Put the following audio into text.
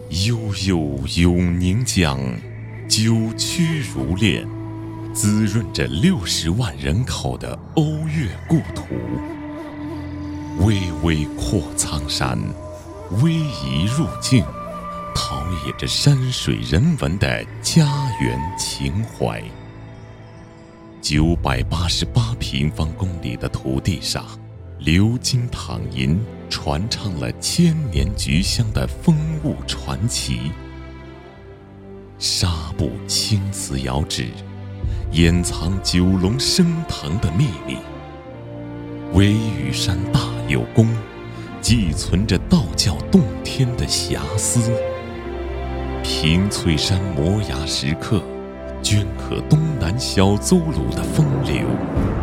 悠悠永宁江，九曲如练，滋润着60万人口的瓯越故土。巍巍阔苍山，逶迤入境，陶冶着山水人文的家园情怀。988平方公里的土地上，流金淌银，传唱了千年菊香的风物传奇。纱布青瓷窑址，掩藏九龙升腾的秘密。微雨山大有功，寄存着道教洞天的遐思。平翠山摩崖石刻，镌刻东南小邹鲁的风流。